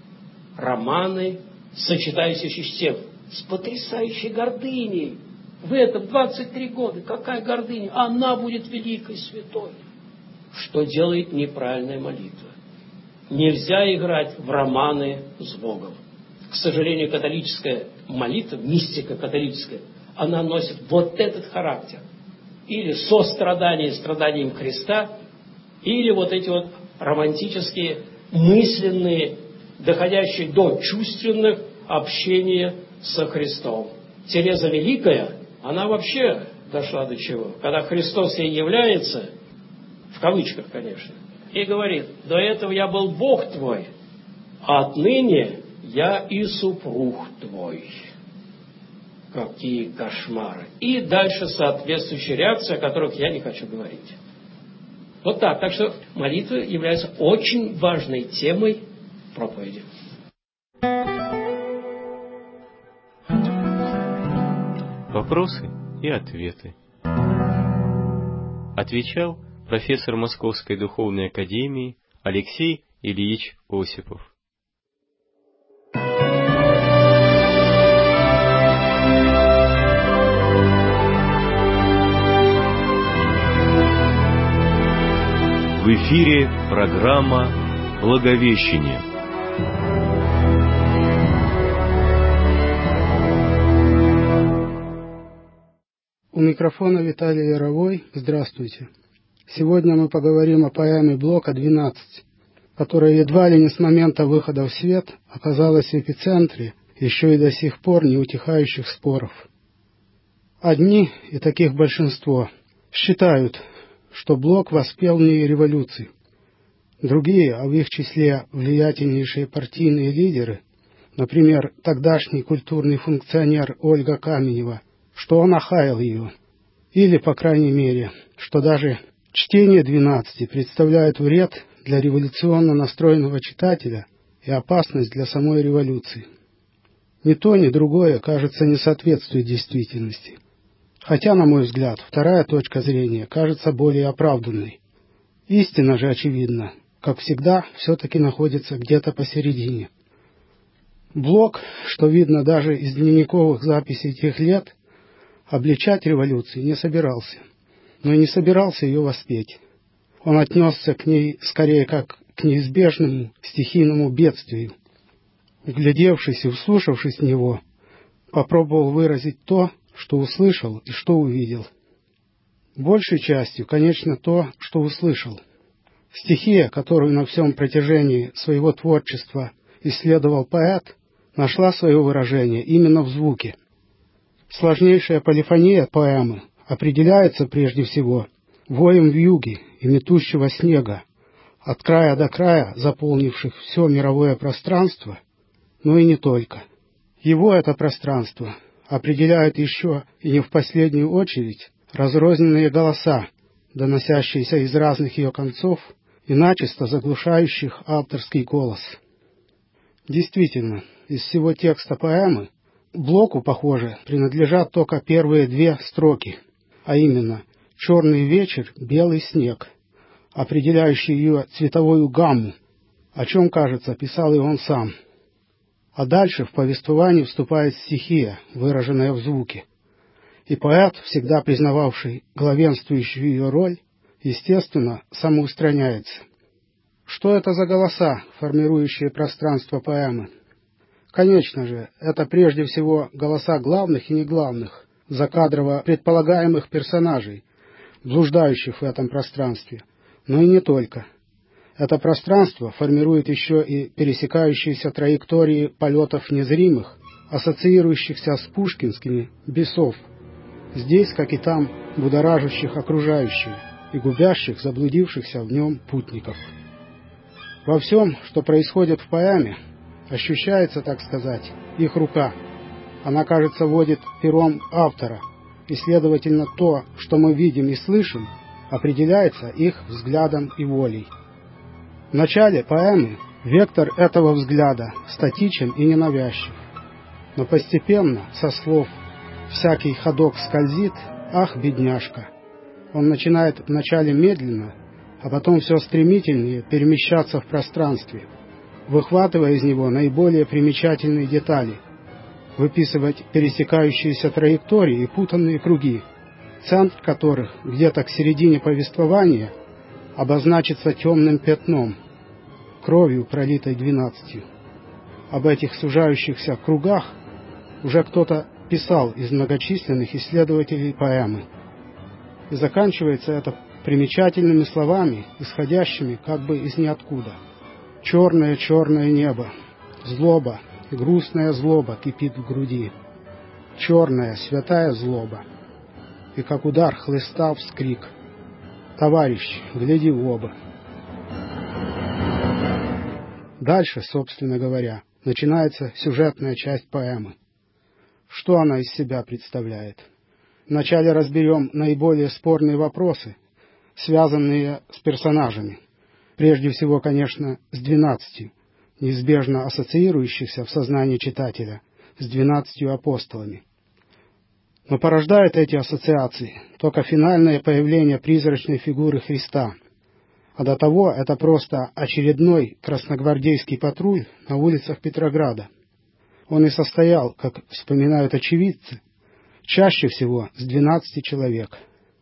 Романы, сочетающиеся с тем, с потрясающей гордыней. В этом двадцать три года. Какая гордыня? Она будет великой святой. Что делает неправильная молитва? Нельзя играть в романы с Богом. К сожалению, католическая молитва, мистика католическая, она носит вот этот характер. Или сострадание страданием Христа, или вот эти вот романтические, мысленные, доходящие до чувственных общения со Христом. Тереза Великая, она вообще дошла до чего? Когда Христос ей является, в кавычках, конечно, и говорит: до этого я был Бог твой, а отныне я и супруг твой. Какие кошмары. И дальше соответствующие реакции, о которых я не хочу говорить. Вот так. Так что молитва является очень важной темой проповеди. Вопросы и ответы. Отвечал профессор Московской духовной академии Алексей Ильич Осипов. В эфире программа «Благовещение». У микрофона Виталий Яровой. Здравствуйте. Сегодня мы поговорим о поэме Блока двенадцать, которая едва ли не с момента выхода в свет оказалась в эпицентре еще и до сих пор неутихающих споров. Одни, и таких большинство, считают, что Блок воспел в ней революции. Другие, а в их числе влиятельнейшие партийные лидеры, например, тогдашний культурный функционер Ольга Каменева, что он охаял ее, или, по крайней мере, что даже чтение двенадцати представляет вред для революционно настроенного читателя и опасность для самой революции. Ни то, ни другое, кажется, не соответствует действительности. Хотя, на мой взгляд, вторая точка зрения кажется более оправданной. Истина же, очевидно, как всегда, все-таки находится где-то посередине. Блок, что видно даже из дневниковых записей тех лет, обличать революцию не собирался, но и не собирался ее воспеть. Он отнесся к ней скорее как к неизбежному стихийному бедствию. Углядевшись и вслушавшись в него, попробовал выразить то, что услышал и что увидел. Большей частью, конечно, то, что услышал. Стихия, которую на всем протяжении своего творчества исследовал поэт, нашла свое выражение именно в звуке. Сложнейшая полифония поэмы определяется прежде всего воем вьюги и метущего снега, от края до края заполнивших все мировое пространство, но и не только. Его это пространство определяют еще и не в последнюю очередь разрозненные голоса, доносящиеся из разных ее концов и начисто заглушающих авторский голос. Действительно, из всего текста поэмы Блоку, похоже, принадлежат только первые две строки, а именно «Черный вечер, белый снег», определяющий ее цветовую гамму, о чем, кажется, писал и он сам. А дальше в повествовании вступает стихия, выраженная в звуке. И поэт, всегда признававший главенствующую ее роль, естественно, самоустраняется. Что это за голоса, формирующие пространство поэмы? Конечно же, это прежде всего голоса главных и неглавных, закадрово предполагаемых персонажей, блуждающих в этом пространстве, но и не только. Это пространство формирует еще и пересекающиеся траектории полетов незримых, ассоциирующихся с пушкинскими бесов, здесь, как и там, будоражащих окружающие и губящих заблудившихся в нем путников. Во всем, что происходит в поэме, ощущается, так сказать, их рука. Она, кажется, водит пером автора, и, следовательно, то, что мы видим и слышим, определяется их взглядом и волей. В начале поэмы вектор этого взгляда статичен и ненавязчив, но постепенно, со слов «всякий ходок скользит, ах, бедняжка», он начинает вначале медленно, а потом все стремительнее перемещаться в пространстве, выхватывая из него наиболее примечательные детали, выписывать пересекающиеся траектории и путанные круги, центр которых где-то к середине повествования обозначится темным пятном, кровью, пролитой двенадцатью. Об этих сужающихся кругах уже кто-то писал из многочисленных исследователей поэмы. И заканчивается это примечательными словами, исходящими как бы из ниоткуда. Черное-черное небо, злоба, грустная злоба кипит в груди. Черная, святая злоба. И как удар хлыста вскрик: «Товарищ, гляди в оба!» Дальше, собственно говоря, начинается сюжетная часть поэмы. Что она из себя представляет? Вначале разберем наиболее спорные вопросы, связанные с персонажами. Прежде всего, конечно, с двенадцатью, неизбежно ассоциирующихся в сознании читателя с двенадцатью апостолами. Но порождает эти ассоциации только финальное появление призрачной фигуры Христа, а до того это просто очередной красногвардейский патруль на улицах Петрограда. Он и состоял, как вспоминают очевидцы, чаще всего с двенадцати человек.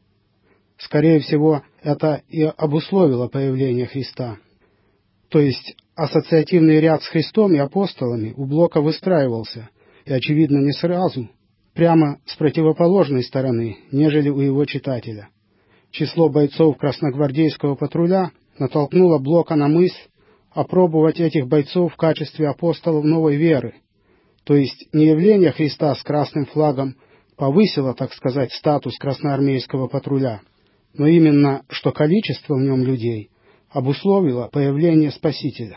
Скорее всего, это и обусловило появление Христа. То есть ассоциативный ряд с Христом и апостолами у Блока выстраивался, и, очевидно, не сразу, прямо с противоположной стороны, нежели у его читателя. Число бойцов красногвардейского патруля натолкнуло Блока на мысль опробовать этих бойцов в качестве апостолов новой веры, то есть не явление Христа с красным флагом повысило, так сказать, статус красноармейского патруля, но именно, что количество в нем людей обусловило появление Спасителя.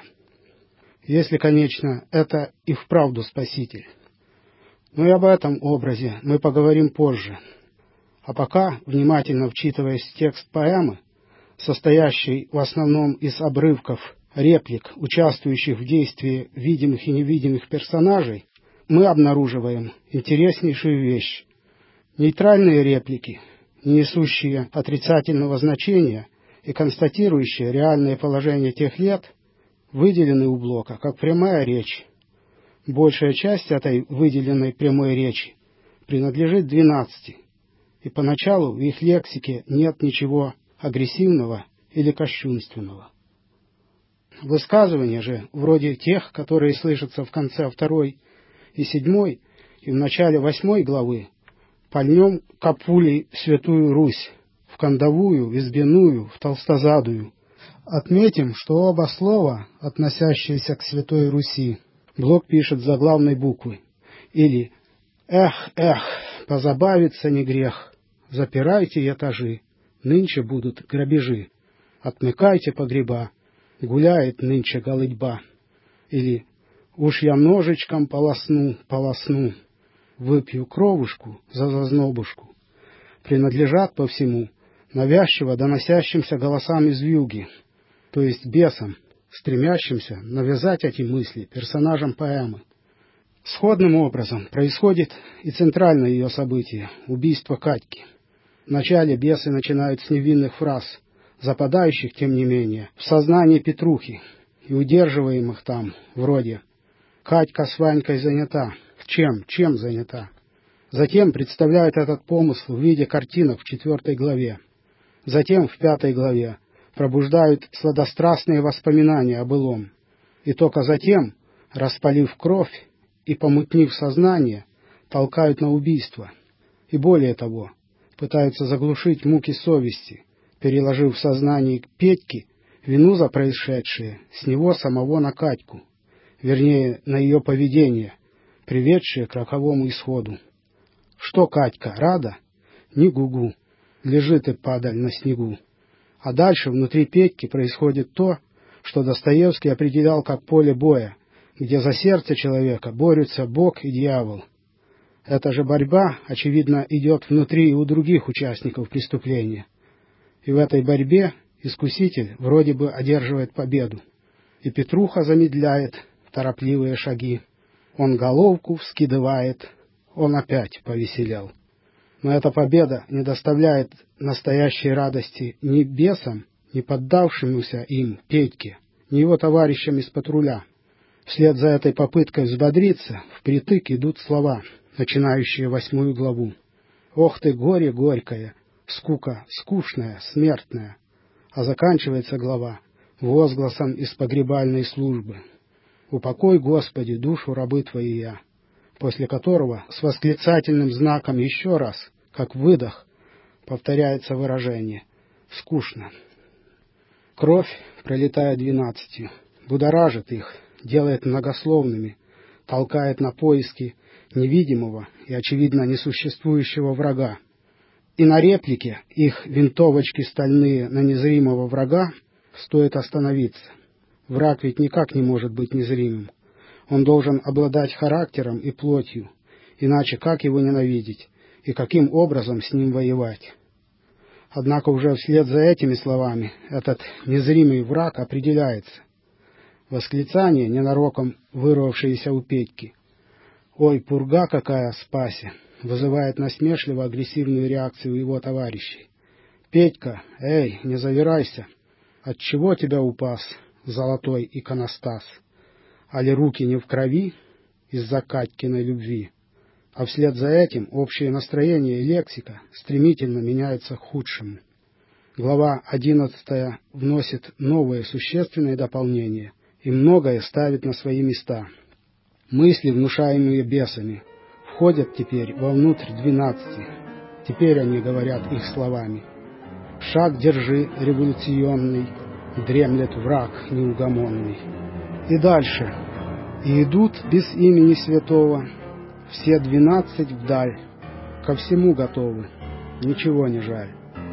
Если, конечно, это и вправду Спаситель. Но и об этом образе мы поговорим позже. А пока, внимательно вчитываясь в текст поэмы, состоящий в основном из обрывков реплик, участвующих в действии видимых и невидимых персонажей, мы обнаруживаем интереснейшую вещь. Нейтральные реплики, не несущие отрицательного значения и констатирующие реальное положение тех лет, выделены у Блока как прямая речь. Большая часть этой выделенной прямой речи принадлежит двенадцати, и поначалу в их лексике нет ничего агрессивного или кощунственного. Высказывания же, вроде тех, которые слышатся в конце второй и седьмой и в начале восьмой главы, пальнем капулей в Святую Русь, в Кандовую, в Избиную, в Толстозадую. Отметим, что оба слова, относящиеся к Святой Руси, Блок пишет заглавной буквы, или «Эх, эх, позабавиться не грех, запирайте этажи, нынче будут грабежи, отмыкайте погреба, гуляет нынче голытьба», или «Уж я ножичком полосну, полосну, выпью кровушку за зазнобушку», принадлежат по всему навязчиво доносящимся голосам из вьюги, то есть бесам, стремящимся навязать эти мысли персонажам поэмы. Сходным образом происходит и центральное ее событие — убийство Катьки. Вначале бесы начинают с невинных фраз западающих, тем не менее, в сознание Петрухи и удерживаемых там, вроде «Катька с Ванькой занята». Чем? Чем занята? Затем представляют этот помысл в виде картинок в четвертой главе. Затем в пятой главе пробуждают сладострастные воспоминания о былом. И только затем, распалив кровь и помутнив сознание, толкают на убийство. И более того, пытаются заглушить муки совести, переложив в сознание Петьки вину за происшедшее с него самого на Катьку, вернее, на ее поведение, приведшее к роковому исходу. Что Катька, рада? Ни гугу, лежит и падаль на снегу. А дальше внутри Петьки происходит то, что Достоевский определял как поле боя, где за сердце человека борются Бог и дьявол. Эта же борьба, очевидно, идет внутри и у других участников преступления. И в этой борьбе искуситель вроде бы одерживает победу. И Петруха замедляет торопливые шаги. Он головку вскидывает, он опять повеселел. Но эта победа не доставляет настоящей радости ни бесам, ни поддавшемуся им Петьке, ни его товарищам из патруля. Вслед за этой попыткой взбодриться впритык идут слова, начинающие восьмую главу. «Ох ты, горе горькое, скука скучная, смертная!» А заканчивается глава возгласом из погребальной службы. «Упокой, Господи, душу рабы Твои, после которого с восклицательным знаком еще раз, как выдох, повторяется выражение «скучно». Кровь, пролетая двенадцатью, будоражит их, делает многословными, толкает на поиски невидимого и, очевидно, несуществующего врага. И на реплике их винтовочки стальные на незримого врага стоит остановиться. Враг ведь никак не может быть незримым. Он должен обладать характером и плотью, иначе как его ненавидеть и каким образом с ним воевать? Однако уже вслед за этими словами этот незримый враг определяется. Восклицание, ненароком вырвавшееся у Петьки «Ой, пурга какая, спаси!» вызывает насмешливо-агрессивную реакцию его товарищей. «Петька, эй, не завирайся! Отчего тебя упас, золотой иконостас? Али руки не в крови из-за Катькиной любви?» А вслед за этим общее настроение и лексика стремительно меняются к худшему. Глава одиннадцатая вносит новые существенные дополнения и многое ставит на свои места. Мысли, внушаемые бесами, входят теперь вовнутрь двенадцати. Теперь они говорят их словами. «Шаг держи, революционный, дремлет враг неугомонный». И дальше. «И идут без имени святого, все двенадцать вдаль, ко всему готовы, ничего не жаль».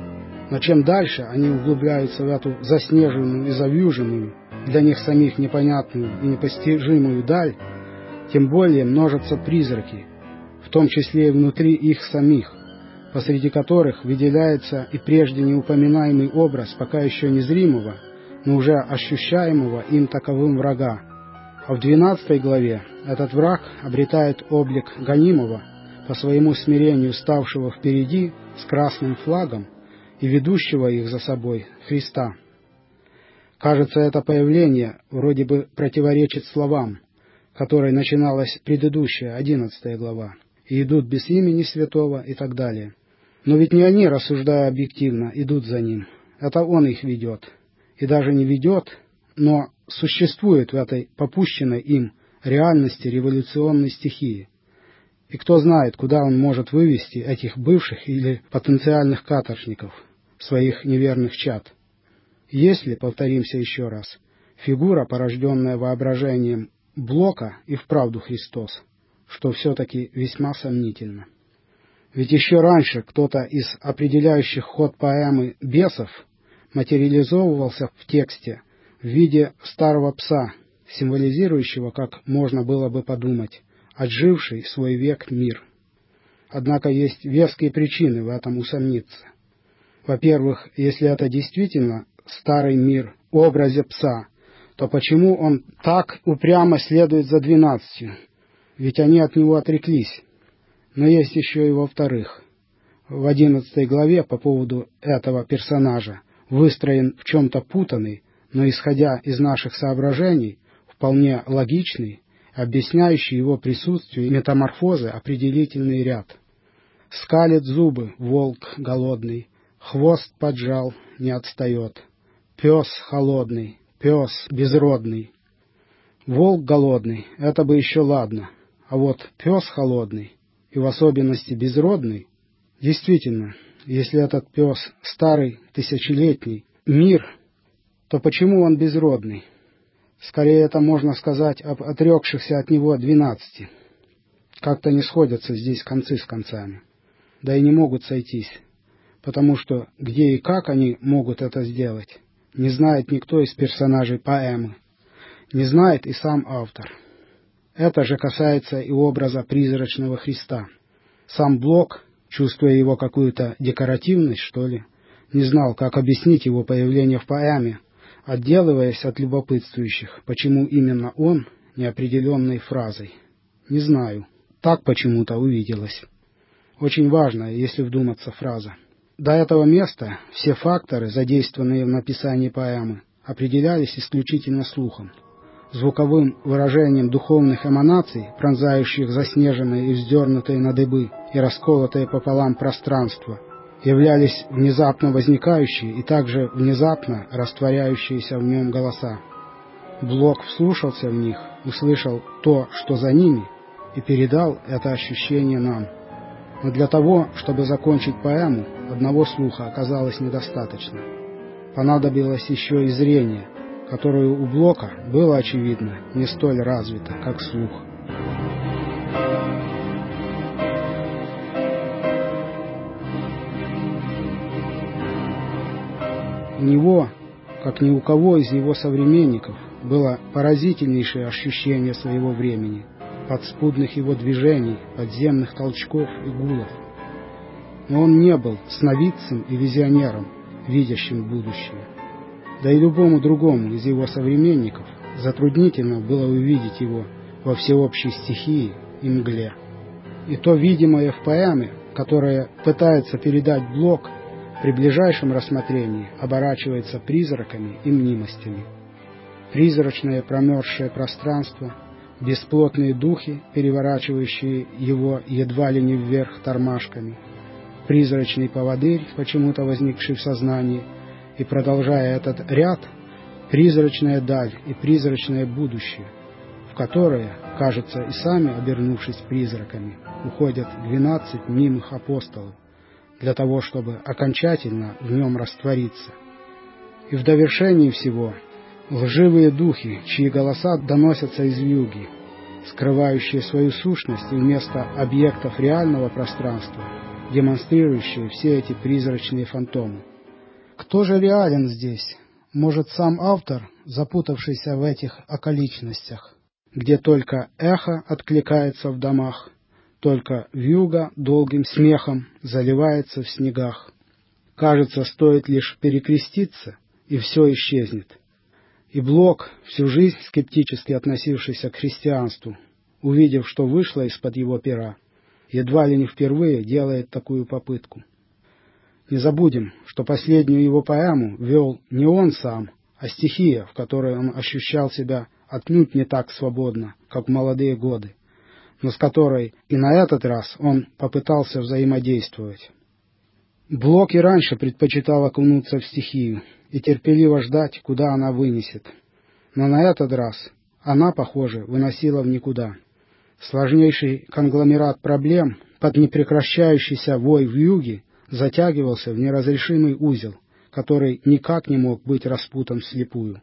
Но чем дальше они углубляются в эту заснеженную и завьюженную, для них самих непонятную и непостижимую даль, тем более множатся призраки, в том числе и внутри их самих, посреди которых выделяется и прежде неупоминаемый образ пока еще незримого, но уже ощущаемого им таковым врага. А в двенадцатой главе этот враг обретает облик гонимого, по своему смирению ставшего впереди с красным флагом и ведущего их за собой Христа. Кажется, это появление вроде бы противоречит словам, которой начиналась предыдущая одиннадцатая глава, и идут без имени святого и так далее. Но ведь не они, рассуждая объективно, идут за ним. Это он их ведет. И даже не ведет, но существует в этой попущенной им реальности революционной стихии. И кто знает, куда он может вывести этих бывших или потенциальных каторжников, своих неверных чад. Если, повторимся еще раз, фигура, порожденная воображением Блока, и вправду Христос, что все-таки весьма сомнительно. Ведь еще раньше кто-то из определяющих ход поэмы бесов материализовывался в тексте в виде старого пса, символизирующего, как можно было бы подумать, отживший свой век мир. Однако есть веские причины в этом усомниться. Во-первых, если это действительно старый мир в образе пса, то почему он так упрямо следует за двенадцатью? Ведь они от него отреклись. Но есть еще и во-вторых. В одиннадцатой главе по поводу этого персонажа выстроен в чем-то путанный, но, исходя из наших соображений, вполне логичный, объясняющий его присутствие и метаморфозы определительный ряд. Скалит зубы волк голодный, хвост поджал, не отстает. Пес холодный, пес безродный. Волк голодный — это бы еще ладно, а вот пес холодный, и в особенности безродный, действительно, если этот пес старый, тысячелетний, мир, то почему он безродный? Скорее, это можно сказать об отрекшихся от него двенадцати. Как-то не сходятся здесь концы с концами, да и не могут сойтись, потому что где и как они могут это сделать, не знает никто из персонажей поэмы, не знает и сам автор. Это же касается и образа призрачного Христа. Сам Блок, чувствуя его какую-то декоративность, что ли, не знал, как объяснить его появление в поэме, отделываясь от любопытствующих, почему именно он неопределенной фразой. Не знаю, так почему-то увиделось. Очень важная, если вдуматься, фраза. До этого места все факторы, задействованные в написании поэмы, определялись исключительно слухом, звуковым выражением духовных эманаций, пронзающих заснеженные и вздернутые на дыбы и расколотые пополам пространство, являлись внезапно возникающие и также внезапно растворяющиеся в нем голоса. Блок вслушался в них, услышал то, что за ними, и передал это ощущение нам. Но для того, чтобы закончить поэму, одного слуха оказалось недостаточно. Понадобилось еще и зрение, которое у Блока было, очевидно, не столь развито, как слух. У него, как ни у кого из его современников, было поразительнейшее ощущение своего времени, подспудных его движений, подземных толчков и гулов. Но он не был сновидцем и визионером, видящим будущее. Да и любому другому из его современников затруднительно было увидеть его во всеобщей стихии и мгле. И то видимое в поэме, которое пытается передать Блок, при ближайшем рассмотрении оборачивается призраками и мнимостями. Призрачное промерзшее пространство, бесплотные духи, переворачивающие его едва ли не вверх тормашками, призрачный поводырь, почему-то возникший в сознании, и, продолжая этот ряд, призрачная даль и призрачное будущее, в которое, кажется, и сами, обернувшись призраками, уходят двенадцать мнимых апостолов, для того, чтобы окончательно в нем раствориться. И в довершении всего лживые духи, чьи голоса доносятся из вьюги, скрывающие свою сущность и вместо объектов реального пространства, демонстрирующие все эти призрачные фантомы. Кто же реален здесь? Может, сам автор, запутавшийся в этих околичностях, где только эхо откликается в домах, только вьюга долгим смехом заливается в снегах. Кажется, стоит лишь перекреститься, и все исчезнет. И Блок, всю жизнь скептически относившийся к христианству, увидев, что вышло из-под его пера, едва ли не впервые делает такую попытку. Не забудем, что последнюю его поэму вел не он сам, а стихия, в которой он ощущал себя отнюдь не так свободно, как в молодые годы, но с которой и на этот раз он попытался взаимодействовать. Блок и раньше предпочитал окунуться в стихию и терпеливо ждать, куда она вынесет. Но на этот раз она, похоже, выносила в никуда. Сложнейший конгломерат проблем под непрекращающийся вой вьюги затягивался в неразрешимый узел, который никак не мог быть распутан вслепую.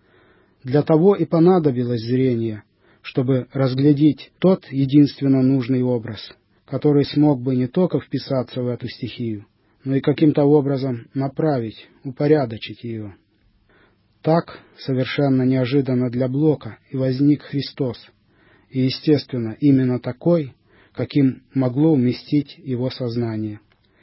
Для того и понадобилось зрение, чтобы разглядеть тот единственно нужный образ, который смог бы не только вписаться в эту стихию, но и каким-то образом направить, упорядочить ее. Так, совершенно неожиданно для Блока, и возник Христос, и, естественно, именно такой, каким могло уместить его сознание.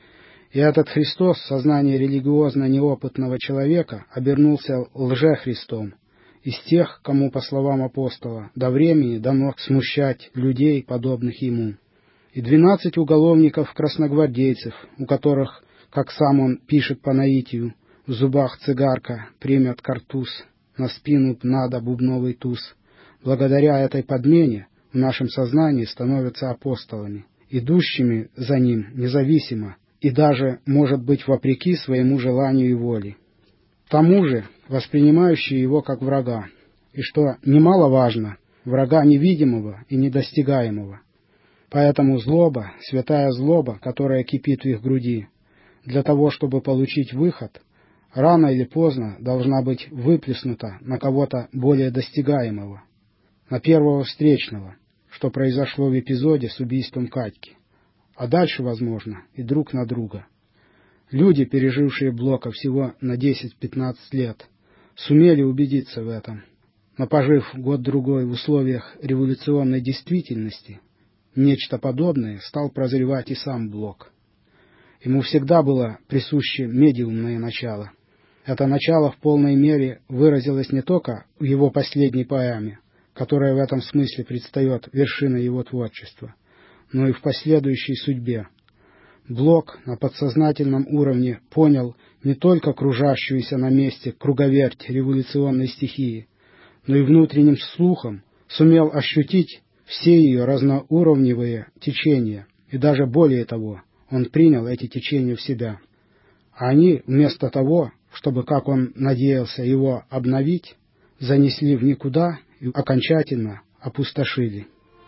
И этот Христос в сознании религиозно неопытного человека обернулся лжехристом, из тех, кому, по словам апостола, до времени дано смущать людей, подобных ему. И двенадцать уголовников-красногвардейцев, у которых, как сам он пишет по наитию, в зубах цигарка, примет картуз, на спину надо бубновый туз. Благодаря этой подмене в нашем сознании становятся апостолами, идущими за ним независимо и даже, может быть, вопреки своему желанию и воле. К тому же воспринимающие его как врага, и, что немаловажно, врага невидимого и недостигаемого. Поэтому злоба, святая злоба, которая кипит в их груди, для того, чтобы получить выход, рано или поздно должна быть выплеснута на кого-то более достигаемого, на первого встречного, что произошло в эпизоде с убийством Катьки, а дальше, возможно, и друг на друга. Люди, пережившие Блока всего на десять-пятнадцать лет, сумели убедиться в этом, но, пожив год-другой в условиях революционной действительности, нечто подобное стал прозревать и сам Блок. Ему всегда было присуще медиумное начало. Это начало в полной мере выразилось не только в его последней поэме, которая в этом смысле предстает вершиной его творчества, но и в последующей судьбе. Блок на подсознательном уровне понял не только кружащуюся на месте круговерть революционной стихии, но и внутренним слухом сумел ощутить все ее разноуровневые течения, и даже более того, он принял эти течения в себя. А они, вместо того, чтобы, как он надеялся, его обновить, занесли в никуда и окончательно опустошили.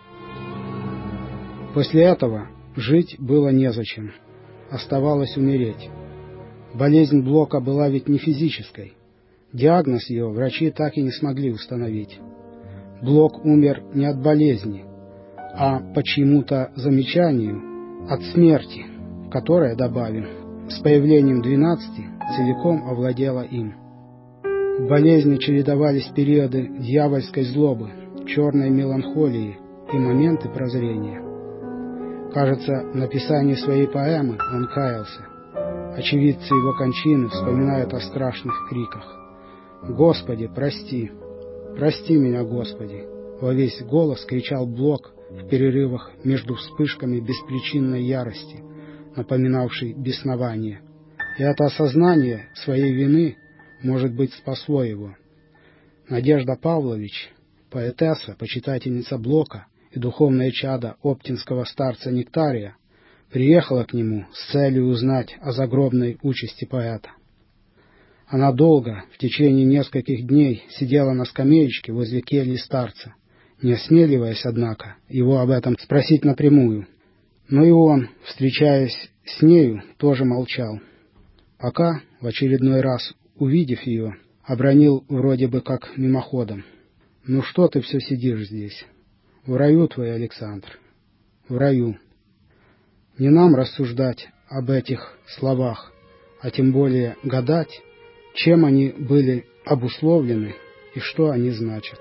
После этого жить было незачем, оставалось умереть. Болезнь Блока была ведь не физической. Диагноз ее врачи так и не смогли установить. Блок умер не от болезни, а по чьему-то замечанию от смерти, которая, добавим, с появлением двенадцати целиком овладела им. В болезни чередовались периоды дьявольской злобы, черной меланхолии и моменты прозрения. Кажется, в написании своей поэмы он каялся. Очевидцы его кончины вспоминают о страшных криках: «Господи, прости! Прости меня, Господи!» Во весь голос кричал Блок в перерывах между вспышками беспричинной ярости, напоминавшей беснование. И это осознание своей вины, может быть, спасло его. Надежда Павлович, поэтесса, почитательница Блока и духовное чадо оптинского старца Нектария, приехала к нему с целью узнать о загробной участи поэта. Она долго, в течение нескольких дней, сидела на скамеечке возле кельи старца, не осмеливаясь, однако, его об этом спросить напрямую. Но и он, встречаясь с нею, тоже молчал, пока, в очередной раз увидев ее, обронил вроде бы как мимоходом: «Ну что ты все сидишь здесь? В раю твой, Александр, в раю». Не нам рассуждать об этих словах, а тем более гадать, чем они были обусловлены и что они значат.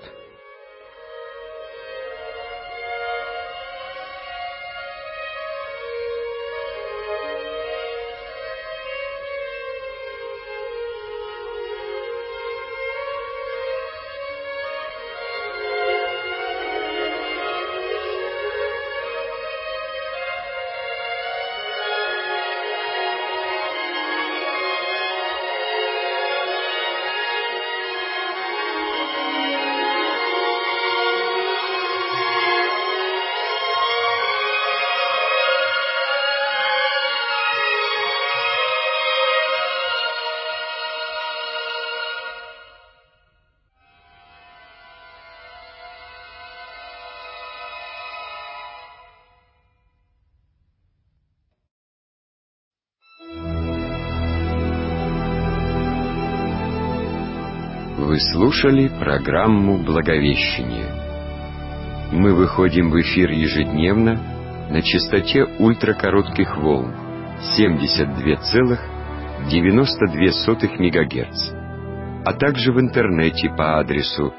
Вы слушали программу «Благовещение». Мы выходим в эфир ежедневно на частоте ультракоротких волн семьдесят два целых девяносто две сотых мегагерц, а также в интернете по адресу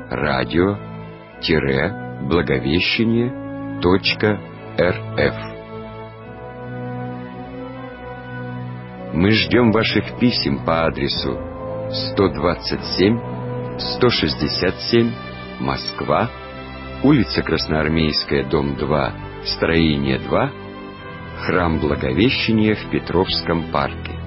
радио-благовещение точка эр эф. Мы ждем ваших писем по адресу сто двадцать семь сто шестьдесят семь, Москва, улица Красноармейская, дом два, строение два, храм Благовещения в Петровском парке.